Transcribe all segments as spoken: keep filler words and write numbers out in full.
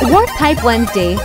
Warp Pipe Wednesday.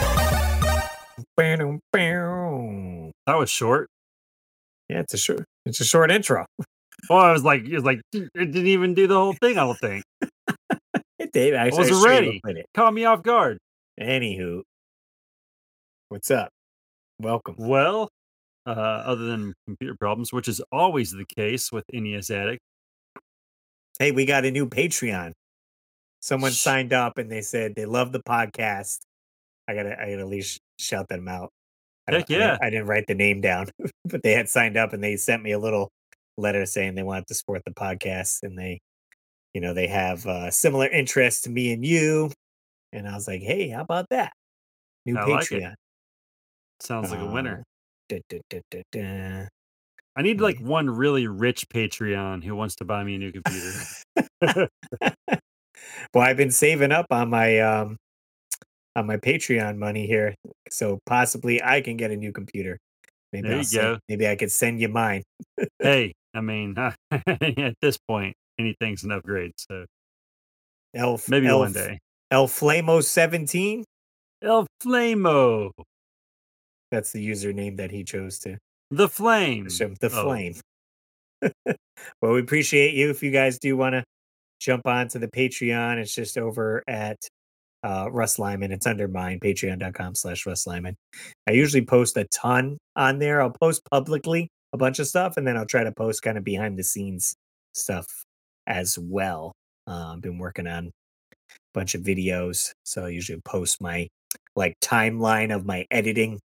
Bow, bow. That was short. Yeah, it's a short. It's a short intro. Well, I was like, it was like it didn't even do the whole thing. I don't think. Hey, Dave, I actually, wasn't sure you ready. played it. Caught me off guard. Anywho, what's up? Welcome. Well, uh, other than computer problems, which is always the case with N E S Addict. Hey, we got a new Patreon. Someone Shh. signed up and they said they love the podcast. I gotta, I gotta at least shout them out. I Heck don't- I yeah. didn't, I didn't write the name down, but they had signed up and they sent me a little letter saying they wanted to support the podcast and they, you know, they have uh, similar interests to me and you. And I was like, hey, how about that? New I like it. Patreon. Sounds like a winner. Uh, da, da, da, da, da. I need like yeah. one really rich Patreon who wants to buy me a new computer. Well, I've been saving up on my um on my Patreon money here, so possibly I can get a new computer. Maybe There I'll you send, go. maybe I could send you mine. Hey, I mean, at this point, anything's an upgrade. So El maybe El one day. El Flamo seventeen. El Flamo, That's the username that he chose to the flame. show the Oh, flame. Well, we appreciate you. If you guys do want to jump onto the Patreon, it's just over at uh, Russ Lyman. It's under mine, patreon.com slash Russ Lyman. I usually post a ton on there. I'll post publicly a bunch of stuff, and then I'll try to post kind of behind the scenes stuff as well. Uh, I've been working on a bunch of videos, so I usually post my like timeline of my editing.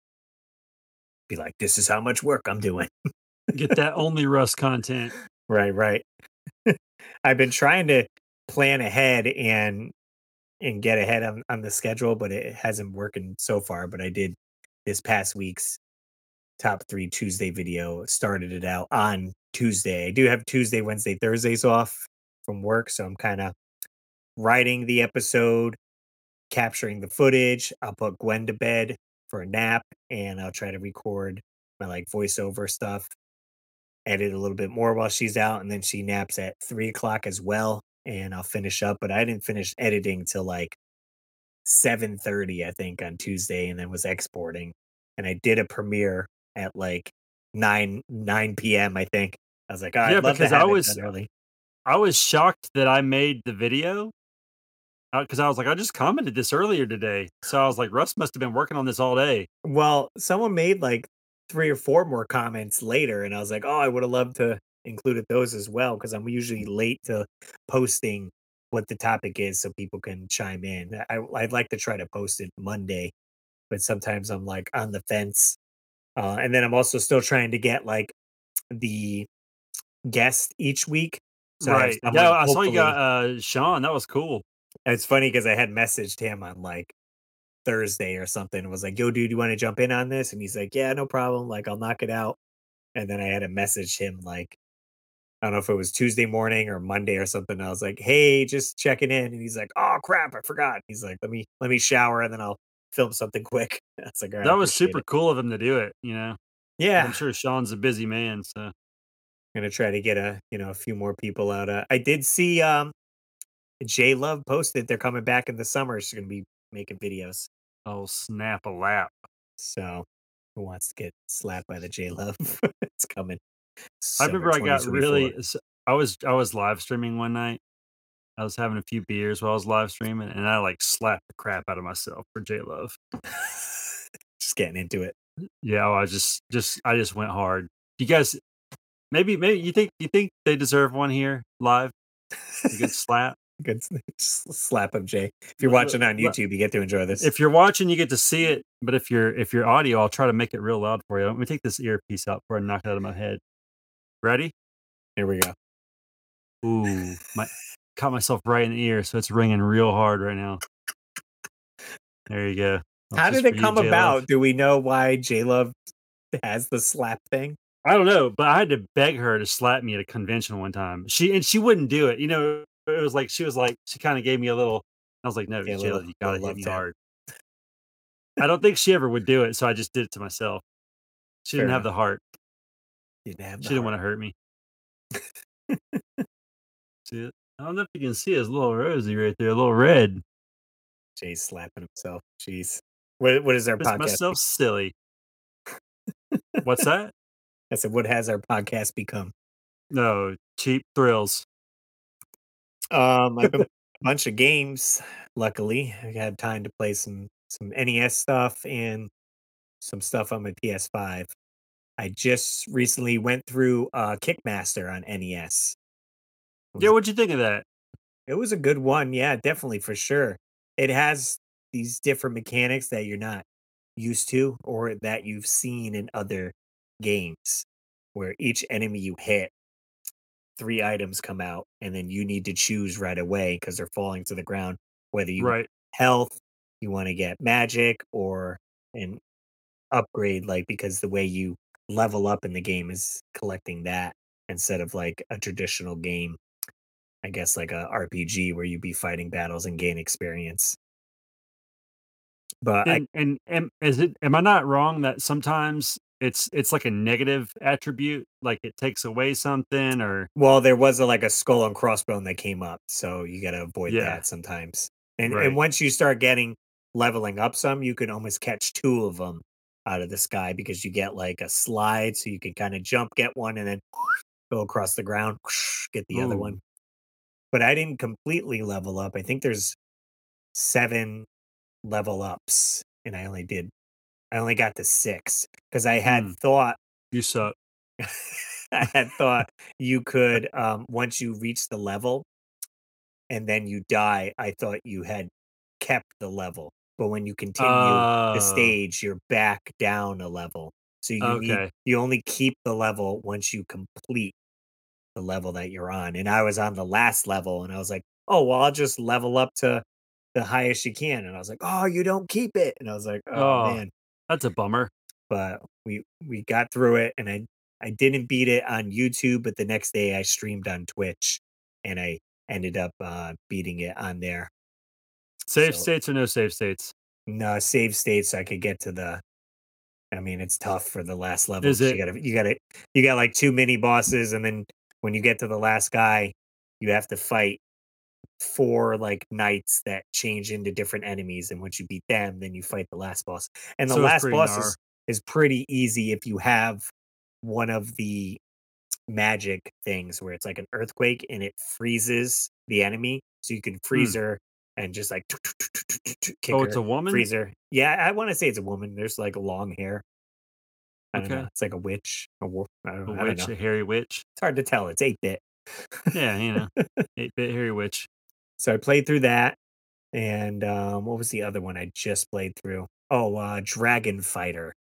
Be like, this is how much work I'm doing. get that only Russ content. Right, right. I've been trying to plan ahead and and get ahead on, on the schedule, but it hasn't working so far. But I did this past week's top three Tuesday video, started it out on Tuesday. I do have Tuesday, Wednesday, Thursdays off from work, so I'm kind of writing the episode, capturing the footage. I'll put Gwen to bed for a nap, and I'll try to record my like voiceover stuff, edit a little bit more while she's out, and then she naps at three o'clock as well, and I'll finish up. But I didn't finish editing till like seven thirty, I think, on Tuesday, and then was exporting. And I did a premiere at like nine nine p.m. I think. I was like, oh, Yeah, I'd love to because I have it was done early. I was shocked that I made the video because I was like, I just commented this earlier today. So I was like, Russ must have been working on this all day. Well, someone made like three or four more comments later, and I was like, oh, I would have loved to included those as well because I'm usually late to posting what the topic is so people can chime in. I, I'd like to try to post it Monday, but sometimes I'm like on the fence. Uh, and then I'm also still trying to get like the guest each week. So I have Right. someone, Yeah, I saw you hopefully. got uh Sean. That was cool. It's funny because I had messaged him on like Thursday or something and was like, yo, dude, you want to jump in on this? And he's like, yeah, no problem. Like, I'll knock it out. And then I had to message him like, I don't know if it was Tuesday morning or Monday or something. I was like, hey, just checking in. And he's like, oh crap, I forgot. He's like, let me let me shower and then I'll film something quick. I was like, all right, I That was appreciate super it. cool of him to do it, you know. 'Cause Yeah. I'm sure Sean's a busy man, so Gonna try to get a you know a few more people out. Uh, I did see um J Love posted they're coming back in the summer. She's gonna be making videos. oh snap a lap. So who wants to get slapped by the J Love? It's coming. I Summer remember I got twenty twenty-four. really s- I was I was live streaming one night. I was having a few beers while I was live streaming, and I like slapped the crap out of myself for J Love. Just getting into it. Yeah, I just just I just went hard. You guys, maybe maybe you think you think they deserve one here live? A good slap. Good s- slap of Jay. If you're L- l- watching on l- YouTube, you get to enjoy this. If you're watching, you get to see it. But if you're if you're audio, I'll try to make it real loud for you. Let me take this earpiece out before I knock it out of my head. Ready? Here we go. Ooh, my caught myself right in the ear, so it's ringing real hard right now. There you go. That's How just did for it you, come J Love. about? Do we know why J Love has the slap thing? I don't know, but I had to beg her to slap me at a convention one time. She and she wouldn't do it. You know, it was like she was like she kind of gave me a little. I was like, no, Yeah, a J little- Love, you gotta little hit love me tap. hard. I don't think she ever would do it, so I just did it to myself. She Fair didn't have enough. the heart. Didn't have the She didn't heart. want to hurt me. See it? I don't know if you can see it. It's a little rosy right there, a little red. Jay's slapping himself. Jeez. What what is our Piss podcast be myself silly. What's that? I said, "What has our podcast become?" No, cheap thrills. Um, I've been a bunch of games, luckily. I had time to play some some N E S stuff and some stuff on my P S five. I just recently went through, uh, Kickmaster on N E S. It Yeah, was what'd you think of that? it was a good one, yeah, definitely, for sure. It has these different mechanics that you're not used to or that you've seen in other games, where each enemy you hit, three items come out, and then you need to choose right away because 'cause they're falling to the ground, whether you Right. health, you wanna get magic, or an upgrade, like, because the way you level up in the game is collecting that instead of, like, a traditional game, I guess, like a R P G where you'd be fighting battles and gain experience. But I And and am is it am I not wrong that sometimes it's it's like a negative attribute, like it takes away something or Well, there was a, like, a skull and crossbone that came up, so you gotta avoid yeah, that sometimes. And and right. once you start getting leveling up some, you can almost catch two of them out of the sky because you get, like, a slide, so you can kinda jump, get one, and then go across the ground, get the other one. Ooh. But I didn't completely level up. I think there's seven level ups, and I only did I only got to six because I had Mm, thought you suck. I had thought you could, um, once you reach the level and then you die, I thought you had kept the level, but when you continue the Oh, stage, you're back down a level. So you need okay. you only keep the level once you complete the level that you're on, and I was on the last level, and I was like, "Oh, well, I'll just level up to the highest you can," and I was like, "Oh, you don't keep it," and I was like, "Oh, Oh, man." that's a bummer. But we we got through it, and I I didn't beat it on YouTube, but the next day I streamed on Twitch, and I ended up, uh, beating it on there. Safe So, states or no safe states? no, save state so I could get to the I mean, it's tough for the last level Is 'cause it you gotta you gotta you got, like, two mini bosses, and then when you get to the last guy, you have to fight four, like, knights that change into different enemies, and once you beat them, then you fight the last boss. And the so it's last pretty boss gnar. is is pretty easy if you have one of the magic things where it's like an earthquake and it freezes the enemy, so you can freeze Mm. her and just like kick Oh, it's her, a woman? freeze her. Yeah, I wanna say it's a woman, there's, like, long hair. I don't know, Okay. it's like a witch, a wolf, I A don't I don't witch, know. a hairy witch. It's hard to tell, it's eight bit. Yeah, you know, eight-bit hairy witch. So I played through that. And, um, what was the other one I just played through? Oh, uh, Dragon Fighter.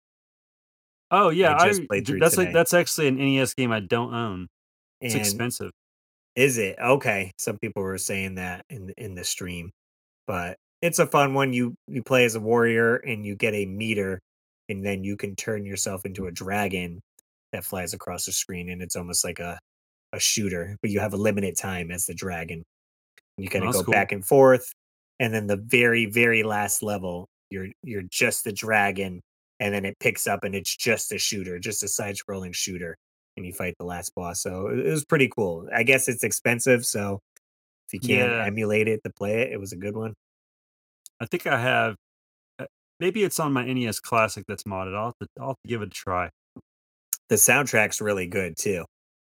Oh, I yeah, just I played d through that's like today. that's actually an N E S game I don't own. It's And expensive. is it? Okay. Some people were saying that in in the stream, but it's a fun one. You you play as a warrior and you get a meter, and then you can turn yourself into a dragon that flies across the screen, and it's almost like a a shooter, but you have a limited time as the dragon. You Oh, kinda that's go cool. back and forth, and then the very, very last level, you're you're just the dragon, and then it picks up and it's just a shooter, just a side-scrolling shooter, and you fight the last boss, so it it was pretty cool. I guess it's expensive, so if you can Yeah, emulate it to play it, it was a good one. I think I have uh, maybe it's on my N E S Classic that's modded. I'll have to I'll have to give it a try. The soundtrack's really good too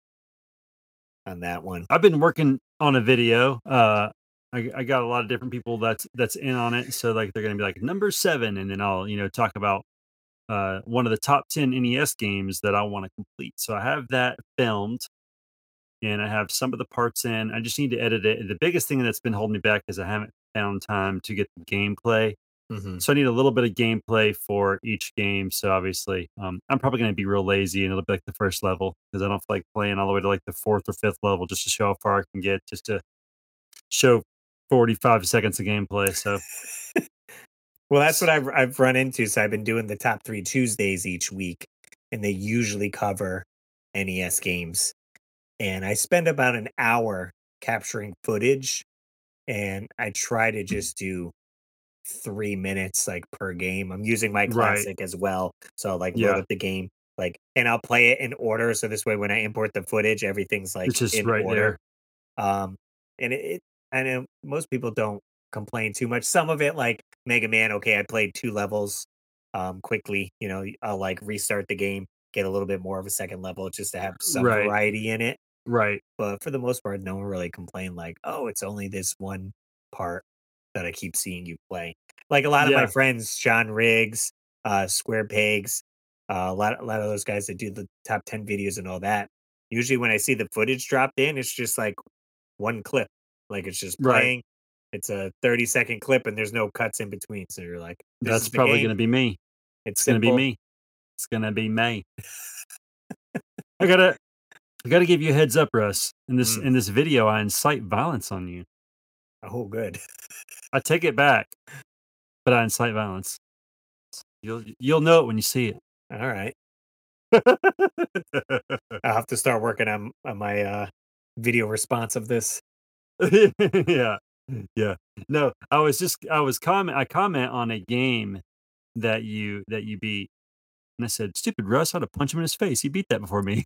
on that one. I've been working on a video. Uh, I, I got a lot of different people that's that's in on it. So like they're gonna be like number seven, and then I'll you know talk about uh, one of the top ten N E S games that I want to complete. So I have that filmed, and I have some of the parts in. I just need to edit it. The biggest thing that's been holding me back is I haven't found time to get the gameplay. Mhm. So I need a little bit of gameplay for each game. So obviously, um, I'm probably going to be real lazy and it'll be like the first level because I don't feel like playing all the way to like the fourth or fifth level just to show how far I can get, just to show forty-five seconds of gameplay. So Well, that's what s- I've I've run into, so I've been doing the top three Tuesdays each week, and they usually cover N E S games. And I spend about an hour capturing footage, and I try to just do three minutes, like, per game. I'm using my right, classic as well, so I'll, like, load yeah, up the game, like and I'll play it in order, so this way when I import the footage, everything's, like, it's just in right order. there. Um, and it it I know most people don't complain too much. Some of it, like Mega Man, okay, I played two levels um, quickly. You know, I'll like restart the game, get a little bit more of a second level just to have some Right, variety in it. right. But for the most part, no one really complained like, "Oh, it's only this one part that I keep seeing you play." Like a lot of my Yeah, friends, John Riggs, uh, Square Pigs, uh, a lot a lot of those guys that do the top ten videos and all that. Usually when I see the footage dropped in, it's just like one clip. Like it's just right. playing. It's a thirty second clip and there's no cuts in between. So you're like, "This That's is the probably game. gonna be me. It's It's gonna be simple." me. It's gonna be me. I gotta I gotta give you a heads up, Russ. In this Mm. in this video, I incite violence on you. Oh, good. I take it back, but I incite violence. You'll you'll know it when you see it. All right. I'll have to start working on on my uh, video response of this. Yeah. Yeah. No, I was just I was comment I comment on a game that you that you beat, and I said, "Stupid Russ, I'd have punched him in his face. He beat that before me."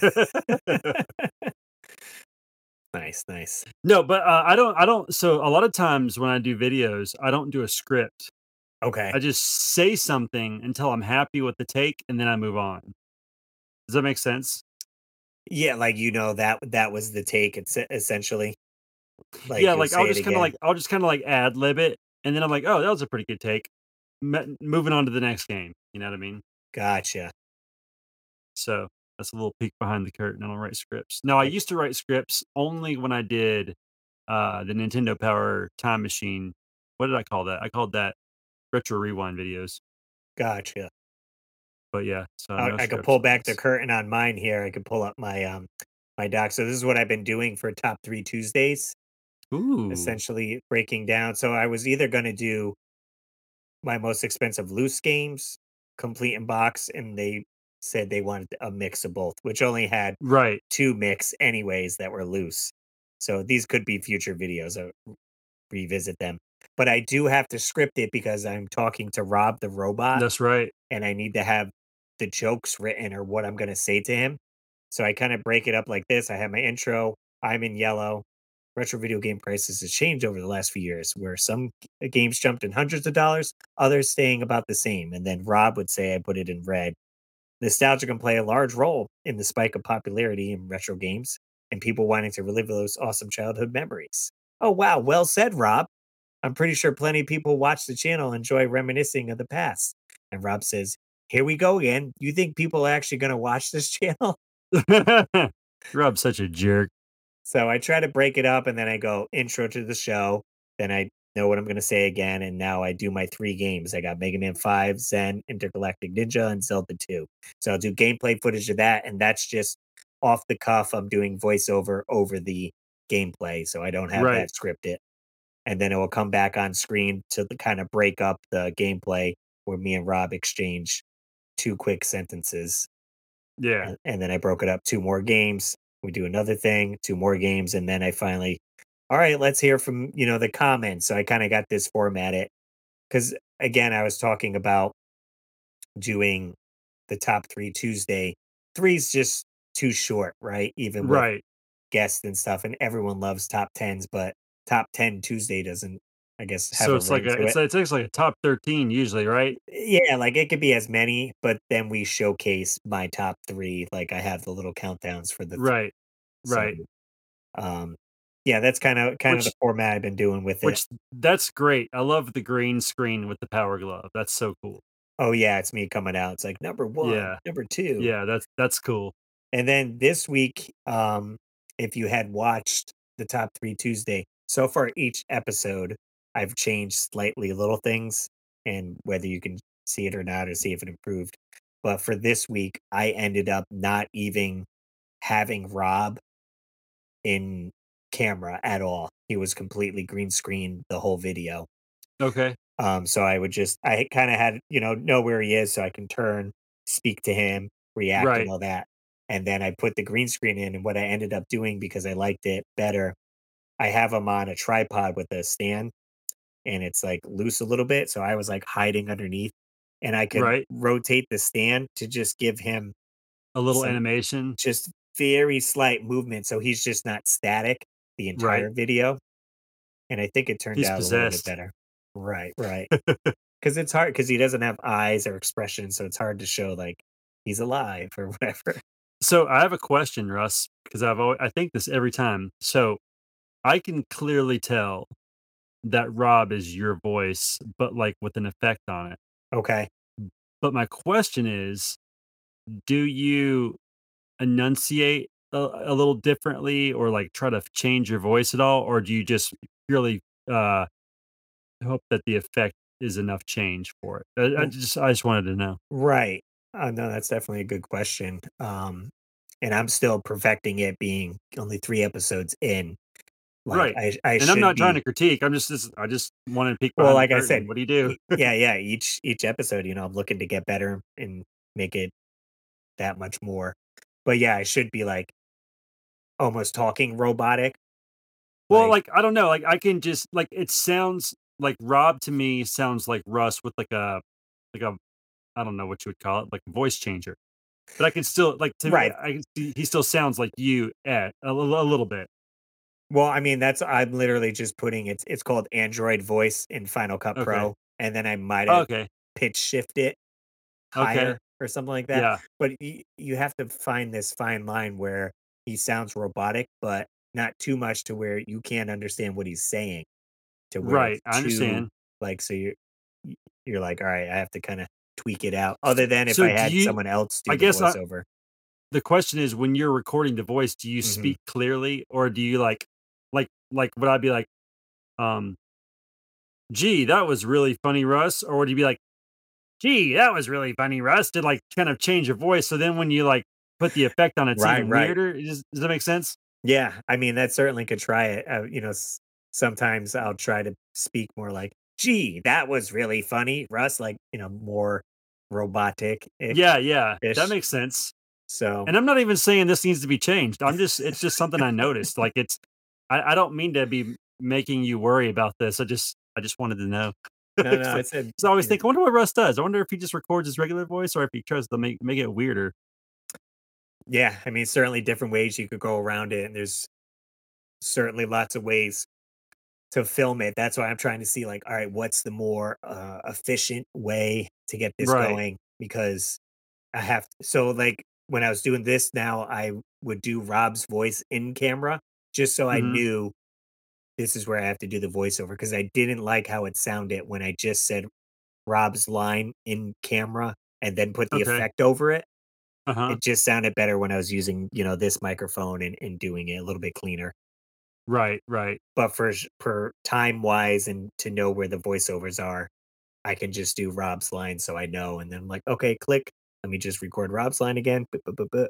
Nice, nice. No, but, uh, I don't I don't so a lot of times when I do videos, I don't do a script. Okay. I just say something until I'm happy with the take, and then I move on. Does that make sense? Yeah, like, you know, that that was the take, it's e essentially, Yeah, like, you'll like, I'll say it just kinda, again. like I'll just kinda, like, ad lib it, and then I'm like, "Oh, that was a pretty good take." Me moving on to the next game, you know what I mean? Gotcha. So, that's a little peek behind the curtain. I don't write scripts. No, I I used to write scripts only when I did, uh, the Nintendo Power Time Machine. What did I call that? I called that Retro Rewind videos. gotcha. But yeah, so I no I could scripts pull on back the this. curtain on mine here, I could pull up my, um, my doc, so this is what I've been doing for Top three Tuesdays, Ooh, essentially breaking down so I was either gonna do my most expensive loose games, complete in box, and they said they wanted a mix of both, which only had right. two mix anyways that were loose. So these could be future videos. Uh, revisit them. But I do have to script it because I'm talking to Rob the robot That's right. and I need to have the jokes written or what I'm going to say to him. So I kind of break it up like this. I have my intro, I'm in yellow. Retro video game prices has changed over the last few years, where some g- games jumped in hundreds of dollars, others staying about the same. And then Rob would say I put it in red. Nostalgia can play a large role in the spike of popularity in retro games and people wanting to relive those awesome childhood memories. Oh, wow. Well said, Rob. I'm pretty sure plenty of people watch the channel and enjoy reminiscing of the past. And Rob says, "Here we go again. You think people are actually going to watch this channel?" Rob's such a jerk. So I try to break it up and then I go intro to the show. Then I know what I'm going to say again. And now I do my three games. I got Mega Man five, Zen, Intergalactic Ninja, and Zelda two. So I'll do gameplay footage of that. And that's just off the cuff. I'm doing voiceover over the gameplay. So I don't have Right. that scripted. And then it will come back on screen to kind of break up the gameplay where me and Rob exchange two quick sentences. Yeah. And, and then I broke it up two more games. We do another thing, two more games, and then I finally, all right, let's hear from you know the comments. So I kind of got this formatted because again, I was talking about doing the top three Tuesday. Three's just too short, right? Even with Right. guests and stuff, and everyone loves top tens, but top ten Tuesday doesn't, I guess, have So a it's like ring a to it's it. it takes like a top thirteen usually, right? Yeah, like it could be as many, but then we showcase my top three. Like I have the little countdowns for the three. Right. So Right. Um, yeah, that's kinda kind of the Which format I've been doing with it. which that's great. I love the green screen with the power glove. That's so cool. Oh, yeah, it's me coming out. It's like, "Number one, Yeah. number two." Yeah, that's that's cool. And then this week, um, if you had watched the Top three Tuesday, so far each episode, I've changed slightly little things, and whether you can see it or not or see if it improved. But for this week, I ended up not even having Rob in camera at all. He was completely green screen the whole video. Okay. Um, so I would just I kinda had, you know, know where he is so I can turn, speak to him, react and Right. all that. And then I put the green screen in, and what I ended up doing because I liked it better, I have him on a tripod with a stand, and it's, like, loose a little bit, so I was, like, hiding underneath, and I could Right. rotate the stand to just give him A little some animation. just very slight movement, so he's just not static the Right. entire video. and I think it turned He's out a little bit possessed. better. Right, right. 'Cause it's hard 'cause he doesn't have eyes or expression, so it's hard to show, like, he's alive or whatever. So, I have a question, Russ, 'cause I've alwa I think this every time. So, I can clearly tell that Rob is your voice, but, like, with an effect on it. Okay. But my question is, do you enunciate a a little differently or, like, try to f change your voice at all, or do you just purely, uh, hope that the effect is enough change for it? I I R just I just wanted to know. Right. Uh, no, that's definitely a good question, um, and I'm still perfecting it being only three episodes in. Like, Right, I sh I and I'm should not trying to be critique, I'm just just I just wanna peek Well, behind the like I curtain. said, What do you do? e yeah, yeah, each each episode, you know, I'm looking to get better and make it that much more. But, yeah, I should be, like almost talking robotic. Well, Like like, I don't know, like, I can just like, it sounds like Rob to me sounds like Russ with, like, a like a I don't know what you would call it, like, a voice changer. But I can still like, to me, Right. I can see he still sounds like you at a li a little bit. Well, I mean, that's I'm literally just putting it's it's called Android Voice in Final Cut Okay. Pro, and then I might have Okay. pitch shift it Okay. higher or something like that. Yeah. But y you have to find this fine line where he sounds robotic, but not too much to where you can't understand what he's saying, to where Right, it's I too understand. like, so you're y you're like, "Alright, I have to kinda tweak it out," other than if So, I do had you someone else I do the guess I voiceover. the question is when you're recording the voice, do you Mhm. speak clearly, or do you, like like like, would I be like, um "Gee, that was really funny, Russ," or would you be like, "Gee, that was really funny, Russ," to, like, kind of change your voice, so then when you, like, put the effect on, it's Right, even right. weirder? Does does that make sense? Yeah, I mean, that certainly could try it, uh, you know, s sometimes I'll try to speak more like, "Gee, that was really funny, Russ," like, you know, more robotic-ish Yeah, yeah, that ish. makes sense. So And I'm not even saying this needs to be changed, I'm just it's just something I noticed, like, it's I I don't mean to be m making you worry about this, I just I just wanted to know. No, 'Cause no, I I said, 'cause I always you know think, "I wonder what Russ does, I wonder if he just records his regular voice or if he tries to make make it weirder." Yeah, I mean, certainly different ways you could go around it, and there's certainly lots of ways to film it, that's why I'm trying to see, like, "Alright, what's the more, uh, efficient way to get this Right. going?" Because I have so, like, when I was doing this now, I would do Rob's voice in camera just so I Mhm. knew this is where I have to do the voiceover, 'cause I didn't like how it sounded when I just said Rob's line in camera and then put the Okay. effect over it. Uh-huh. It just sounded better when I was using, you know, this microphone and and doing it a little bit cleaner. Right, right. But for sh per time-wise and to know where the voiceovers are, I can just do Rob's line so I know, and then I'm like, "Okay, click. Let me just record Rob's line again, buh, buh, buh, buh."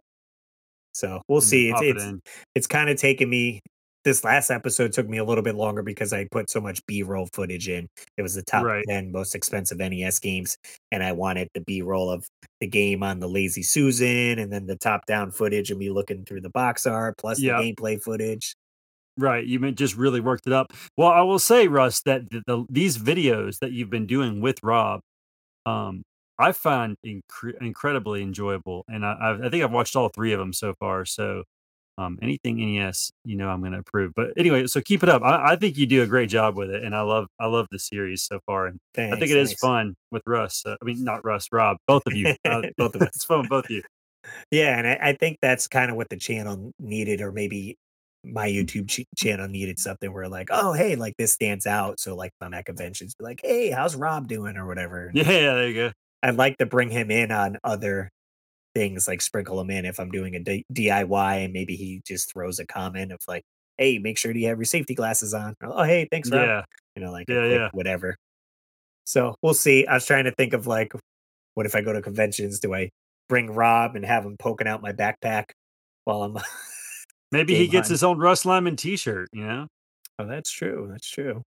So, we'll And then see, it's pop it it's in. it's kinda taken me this last episode took me a little bit longer because I put so much B-roll footage in. It was the top Right. ten most expensive NES games, and I wanted the B-roll of the game on the Lazy Susan, and then the top-down footage of me looking through the box art, plus the Yep. gameplay footage. Right, you mean just really worked it up. Well, I will say, Russ, that the the these videos that you've been doing with Rob, um, I find incre incredibly enjoyable, and I I've I think I've watched all three of 'em so far, so, um, anything NES, you know, I'm gonna approve. But, anyway, so keep it up, I I think you do a great job with it, and I love I love the series so far, and I think Thanks, it is thanks. fun with Russ, uh, I mean, not Russ, Rob, both of you, uh, Both of us. it's fun with both of you. Yeah, and I I think that's kinda what the channel needed, or maybe my YouTube ch channel needed something where, like, "Oh, hey, like, this stands out," so, like, if I'm at conventions, be like, "Hey, how's Rob doing?" or whatever, and Yeah, there you go. I'd like to bring him in on other things, like, sprinkle him in if I'm doing a D DIY and maybe he just throws a comment of, like, "Hey, make sure you have your safety glasses on." "Oh, hey, thanks, Rob." Yeah. You know, like, a Yeah, quick yeah. whatever. So, we'll see, I was trying to think of, like, what if I go to conventions, do I bring Rob and have him poking out my backpack while I'm Maybe he game gets hunting? his own Russ Lyman t-shirt, you know? Oh, that's true, that's true.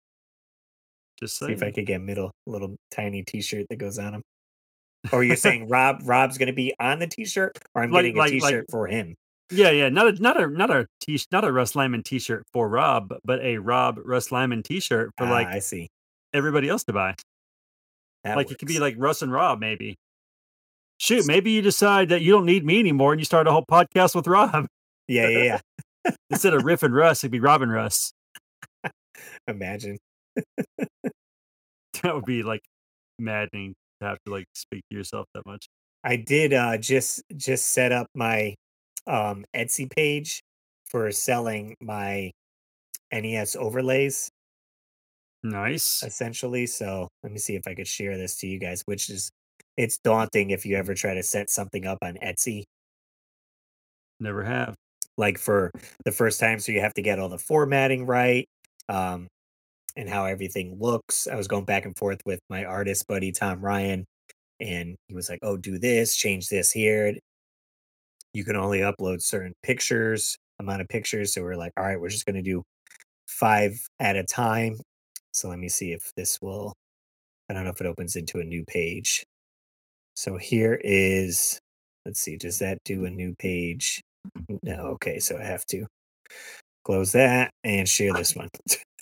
Just See if I saying. could get middle little tiny t-shirt that goes on him. Or you're saying Rob Rob's gonna be on the t-shirt, or I'm Like getting a like like t-shirt for him? Yeah, yeah, not a not a not a t-sh not a Russ Lyman t-shirt for Rob, but a Rob Russ Lyman t-shirt for, Ah, like, I see. everybody else to buy. That Like, it could be works. like Russ and Rob, maybe. Shoot, maybe you decide that you don't need me anymore and you start a whole podcast with Rob. Yeah, yeah, yeah. Instead of Riff and Russ, it'd be Rob and Russ. Imagine. That would be, like, maddening to have to, like, speak to yourself that much. I did, uh, just just set up my, um, Etsy page for selling my N E S overlays, Nice. essentially, so let me see if I could share this to you guys, which is it's daunting if you ever try to set something up on Etsy, Never have. like, for the first time, so you have to get all the formatting right, um, and how everything looks. I was going back and forth with my artist buddy, Tom Ryan, and he was like, "Oh, do this, change this here." You can only upload certain pictures, amount of pictures. So we're like, all right, we're just going to do five at a time. So let me see if this will, I don't know if it opens into a new page. So here is, let's see, does that do a new page? No. Okay. So I have to close that and share this one.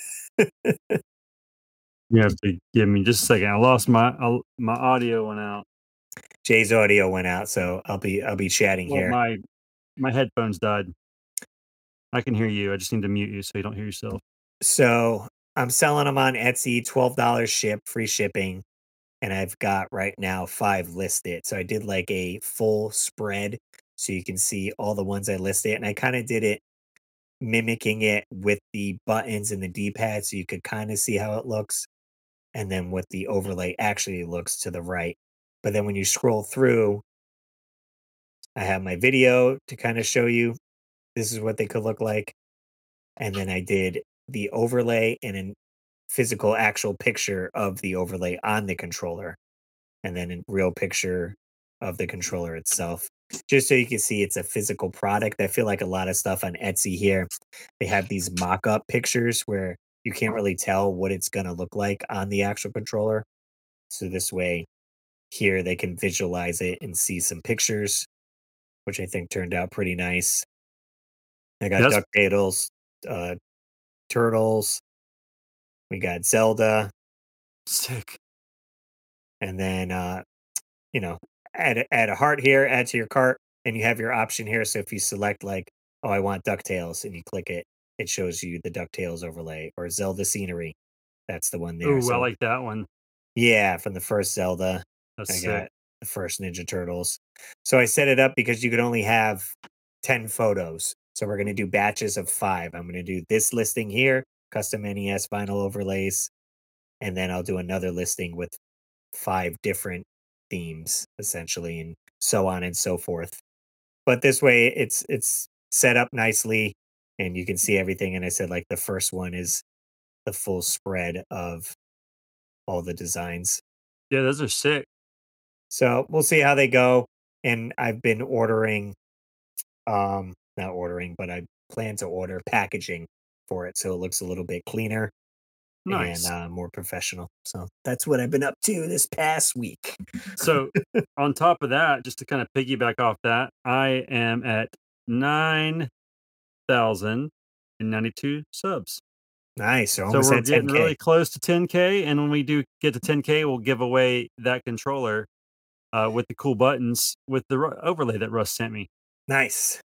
You have to give me just a second. I lost my I my audio went out. Jay's audio went out. So I'll be, I'll be chatting Well, here. my my headphones died. I can hear you. I just need to mute you so you don't hear yourself. So I'm selling them on Etsy, twelve dollars ship, free shipping. And I've got right now five listed. So I did like a full spread so you can see all the ones I listed. And I kind of did it mimicking it with the buttons and the D-pad so you could kind of see how it looks. And then what the overlay actually looks to the right. But then when you scroll through, I have my video to kind of show you this is what they could look like. And then I did the overlay and a physical actual picture of the overlay on the controller, and then a real picture of the controller itself, just so you can see it's a physical product. I feel like a lot of stuff on Etsy here, they have these mock-up pictures where you can't really tell what it's going to look like on the actual controller. So this way, here they can visualize it and see some pictures, which I think turned out pretty nice. I got That's DuckTales, uh, Turtles, we got Zelda, sick. and then uh, you know, add a add a heart here, add to your cart, and you have your option here. So if you select like, oh, I want DuckTales, and you click it, it shows you the DuckTales overlay or Zelda scenery. That's the one there. Ooh, I So like that one. yeah, from the first Zelda, That's I sick. got the first Ninja Turtles. So I set it up because you could only have ten photos. So we're gonna do batches of five. I'm gonna do this listing here, custom N E S vinyl overlays, and then I'll do another listing with five different themes essentially and so on and so forth. But this way it's it's set up nicely and you can see everything, and I said like the first one is the full spread of all the designs. Yeah, those are sick. So we'll see how they go, and I've been ordering um not ordering, but I plan to order packaging for it so it looks a little bit cleaner and Nice. uh, more professional. So that's what I've been up to this past week. So, on top of that, just to kinda piggyback off that, I am at nine thousand ninety-two subs. Nice. So So almost we're at getting ten K. really close to ten K, and when we do get to ten K, we'll give away that controller, uh, with the cool buttons with the ru overlay that Russ sent me. Nice.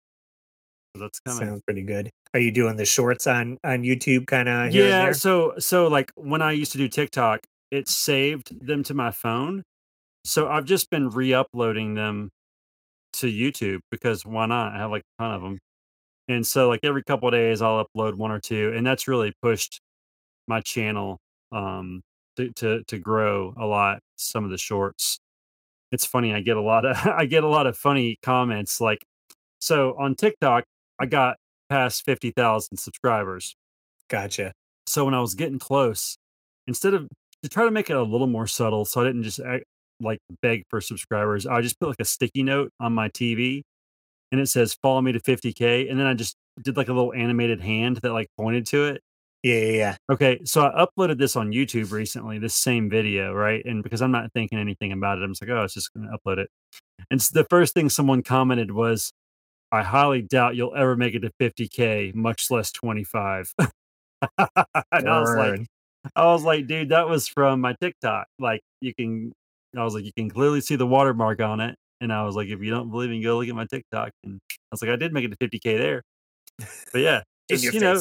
So that's coming. Sounds pretty good. Are you doing the shorts on on YouTube kinda here and Yeah, there? so so, like, when I used to do TikTok, it saved them to my phone, so I've just been re-uploading them to YouTube because why not? I have, like, a ton of them. And so, like, every couple of days, I'll upload one or two, and that's really pushed my channel, um, to to to grow a lot, some of the shorts. It's funny, I get a lot of I get a lot of funny comments, like so on TikTok, I got past fifty thousand subscribers. Gotcha. So when I was getting close, instead of to try to make it a little more subtle, so I didn't just act, like beg for subscribers, I just put like a sticky note on my T V and it says follow me to fifty K. And then I just did like a little animated hand that like pointed to it. Yeah, yeah, yeah. Okay, so I uploaded this on YouTube recently, this same video, right? And because I'm not thinking anything about it, I'm just like, oh, I was just gonna upload it. And s the first thing someone commented was, "I highly doubt you'll ever make it to fifty K, much less twenty-five." And I was like Burn. I was like, "Dude, that was from my TikTok." Like, you can I was like, "You can clearly see the watermark on it." And I was like, "If you don't believe me, go look at my TikTok." And I was like, "I did make it to fifty K there." But yeah, In just, your you know, face.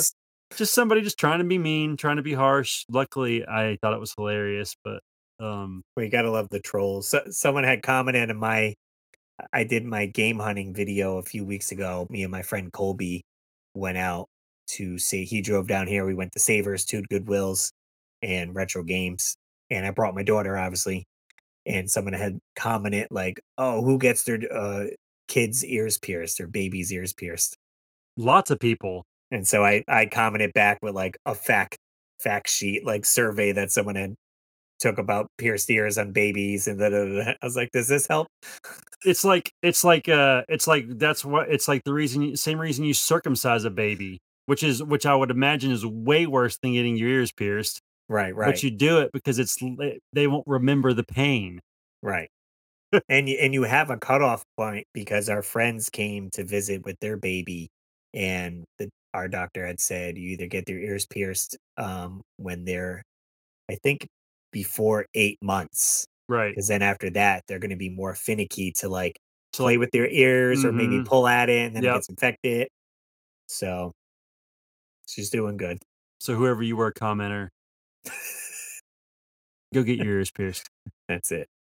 Just somebody just trying to be mean, trying to be harsh. Luckily, I thought it was hilarious, but, um Well, you gotta love the trolls. So someone had commented on my I did my game hunting video a few weeks ago. Me and my friend Colby went out to see he drove down here. We went to Savers, to Goodwills, and Retro Games. And I brought my daughter, obviously. And someone had commented like, "Oh, who gets their uh, kids' ears pierced or babies' ears pierced?" lots of people. And so I I commented back with like a fact fact sheet like survey that someone had took about pierced ears on babies and da, da, da, da. I was like, "Does this help?" It's like it's like, uh, it's like that's what it's like the reason you same reason you circumcise a baby, which is which I would imagine is way worse than getting your ears pierced, Right, but right, you do it because it's l eh, they won't remember the pain. right. And you and you have a cutoff point because our friends came to visit with their baby, and the our doctor had said you either get their ears pierced, um, when they're, I think, before eight months, Right. because then after that, they're gonna be more finicky to, like, So, play like with their ears or maybe mhm. pull at it, and then it Yep. gets infected. So, she's doing good. So whoever you were, commenter, go get your ears pierced. That's it.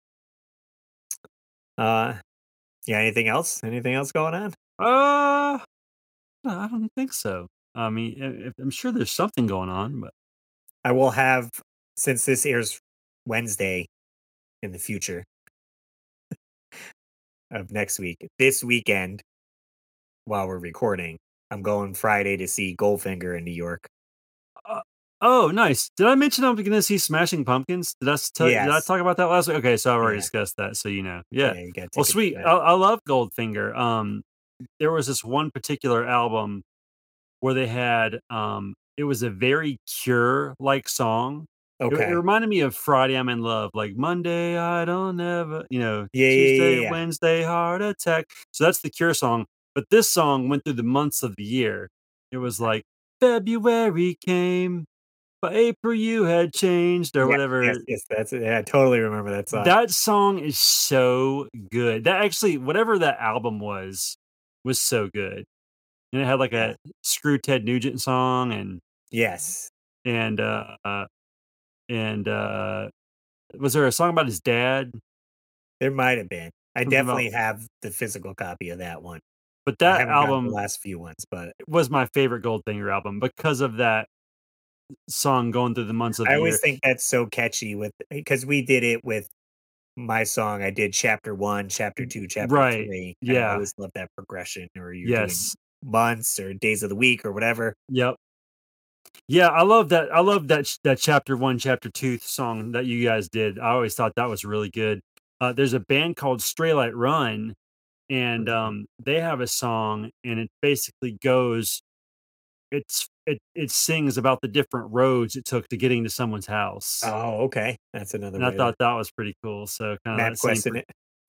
Uh, yeah, anything else? Anything else going on? Uh, no, I don't think so. I mean, I I I'm sure there's something going on, but I will have since this airs Wednesday in the future of next week, this weekend, while we're recording, I'm going Friday to see Goldfinger in New York. Uh, oh, nice. Did I mention I'm gonna see Smashing Pumpkins? Did I s tell did I Yes. talk about that last week? Okay, so I've already Yeah. discussed that, so you know. Yeah. Yeah, you got Well, tickets sweet. for I that. I love Goldfinger. Um, there was this one particular album where they had, um it was a very Cure-like song. It it Okay. reminded me of Friday, I'm in Love, like, Monday, I don't ever you know, Yeah, yeah, Tuesday, yeah, yeah. Wednesday, heart attack. So that's the Cure song, but this song went through the months of the year. It was Right. like, "February came, by April you had changed," or Yes, yes, whatever. yes, that's it. Yeah, I totally remember that song. That song is so good. That actually whatever that album was, was so good. And it had, like, Yeah. a Screw Ted Nugent song and Yes. and, uh, uh, and, uh, was there a song about his dad? There might have been. I Something about definitely have the physical copy of that one. but I that haven't gotten the album last few ones, but was my favorite Goldfinger album because of that song going through the months of I the always year. think that's so catchy with because we did it with my song. I did chapter one, chapter two, chapter Right. three, and I Yeah. always love that progression, or you're doing Yes. months or days of the week or whatever. Yep. Yeah, I love that I love that ch that chapter one, chapter two song that you guys did. I always thought that was really good. Uh, there's a band called Straylight Run, and, Mhm. um, they have a song, and it basically goes it's it it sings about the different roads it took to getting to someone's house, Oh, okay. That's another and I way to thought that was pretty cool, so kinda map that same question pr it.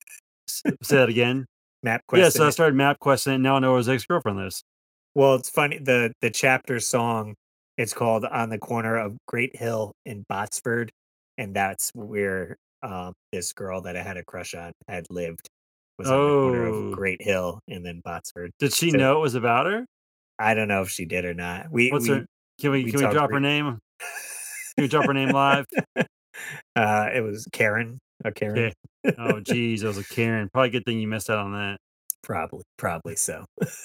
s say that again? Map Yeah, so question I it. started map questing and now I know where his ex-girlfriend lives. Well, it's funny, the the chapter song, it's called "On the Corner of Great Hill in Botsford," and that's where, um, this girl that I had a crush on had lived, was on the corner of Oh, Great Hill and then Botsford. did she So, know it was about her? I don't know if she did or not. We What's we her can we we can we talked drop her re name? Can we drop her name live? Uh, it was Karen, a Karen. Okay. Oh, geez, it was a Karen. Probably a good thing you missed out on that. Probably, probably so.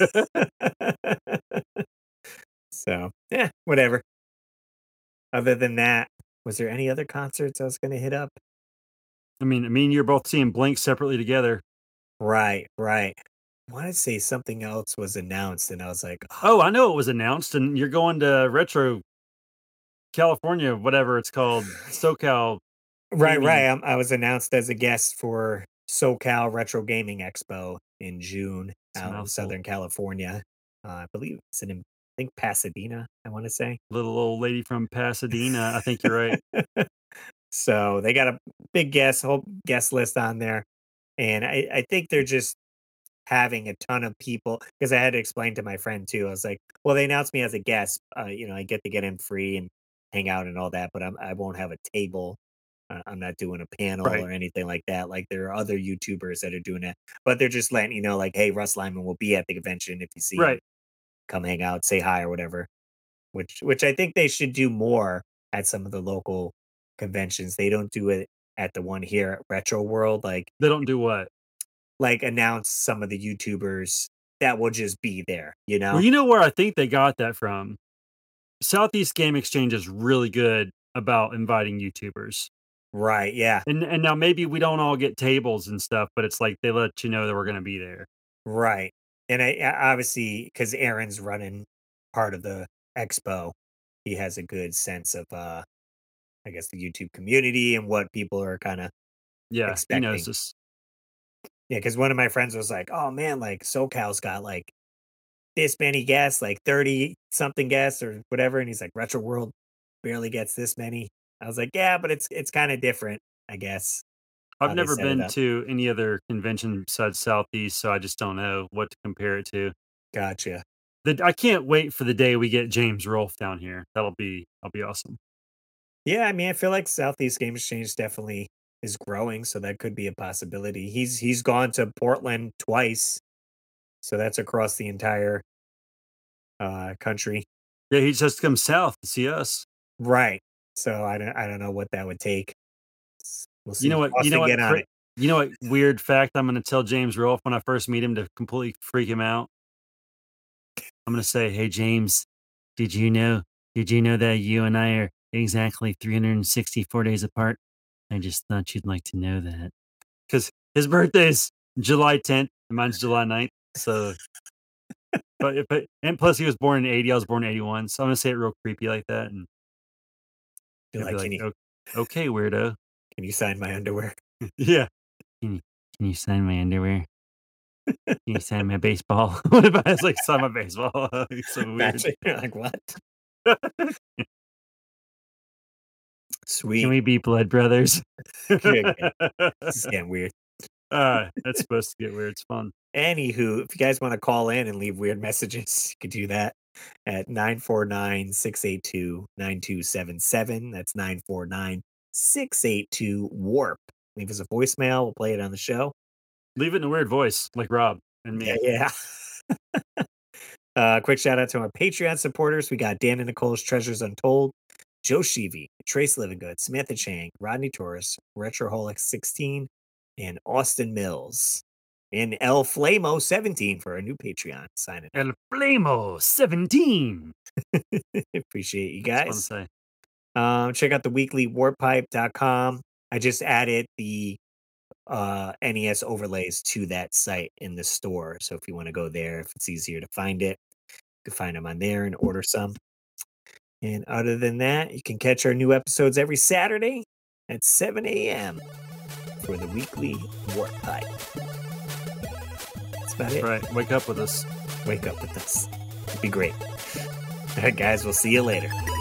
So, yeah, whatever. Other than that, was there any other concerts I was gonna hit up? I mean me and you're both seeing Blink separately together. Right, right. I wanna say something else was announced, and I was like, "Oh." Oh, I know it was announced, and you're going to Retro California, whatever it's called, SoCal Right, Gaming. right, um, I was announced as a guest for SoCal Retro Gaming Expo in June It's a out in mouthful. Southern California. Uh, I believe it's in, I think, Pasadena, I wanna say. Little old lady from Pasadena. I think you're right. So, they got a big guest whole guest list on there, and I I think they're just having a ton of people because I had to explain to my friend too. I was like, "Well, they announced me as a guest. Uh, you know, I get to get in free and hang out and all that, but I'm, I won't have a table. Uh, I'm not doing a panel Right. or anything like that. Like there are other YouTubers that are doing that, but they're just letting you know, like, hey, Russ Lyman will be at the convention. If you see him, Right. come hang out, say hi or whatever." which which I think they should do more at some of the local conventions. They don't do it at the one here at Retro World, like They don't do what? like announce some of the YouTubers that will just be there, you Well, know? you know where I think they got that from? Southeast Game Exchange is really good about inviting YouTubers. Right, yeah. And and now maybe we don't all get tables and stuff, but it's like they let you know that we're gonna be there. Right. And I, I obviously because Aaron's running part of the expo, he has a good sense of uh I guess the YouTube community and what people are kind of Yeah, he knows expecting. this. Yeah, because one of my friends was like, "Oh man, like SoCal's got like this many guests, like thirty something guests or whatever," and he's like, "Retro World barely gets this many." I was like, "Yeah, but it's it's kind of different, I guess, I've how they never set it been up." to any other convention besides Southeast, so I just don't know what to compare it to. Gotcha. The I can't wait for the day we get James Rolfe down here. That'll be that'll be awesome. Yeah, I mean, I feel like Southeast Game Exchange definitely is growing, so that could be a possibility. He's he's gone to Portland twice, so that's across the entire uh country. Yeah, he just comes south to see us. Right. So I don't I don't know what that would take. S- We'll You see. know what you know Austin, what get on cra it. you know what weird fact I'm gonna tell James Rolfe when I first meet him to completely freak him out? I'm gonna say, "Hey, James, did you know did you know that you and I are exactly three hundred sixty-four days apart? I just thought you'd like to know that." Because his birthday's July tenth and mine's July ninth. So, but if it and plus he was born in eighty, I was born in eighty-one, so I'm gonna say it real creepy like that, and Be he'll be like, like, can you "O okay, weirdo." can you sign my underwear? Yeah. "Can you can you sign my underwear? Can you sign my baseball?" What if I was like, "Sign my baseball?" It's so weird. Imagine you're like, what? "Can Sweet. we be blood brothers?" Good. Good. This is getting weird. Uh, that's supposed to get weird, it's fun. Anywho, if you guys want to call in and leave weird messages, you could do that at nine four nine, six eight two, nine two seven seven. That's nine four nine, six eight two, warp. Leave us a voicemail. We'll play it on the show. Leave it in a weird voice, like Rob and Yeah, me. yeah. uh, quick shout out to our Patreon supporters. We got Dan and Nicole's Treasures Untold, Joe Sheevy, Trace Livingood, Samantha Chang, Rodney Torres, Retroholic sixteen, and Austin Mills. And El Flamo seventeen for a new Patreon signing up. El Flamo seventeen. Appreciate you It's fun to guys. say. Um, check out the weekly warpipe dot com. I just added the uh, N E S overlays to that site in the store. So if you want to go there, if it's easier to find it, you can find them on there and order some. And other than that, you can catch our new episodes every Saturday at seven a m for the weekly Warp Pipe. That's about That's it. right. Wake up with us. Wake up with us. It'd be great. All right, guys, we'll see you later.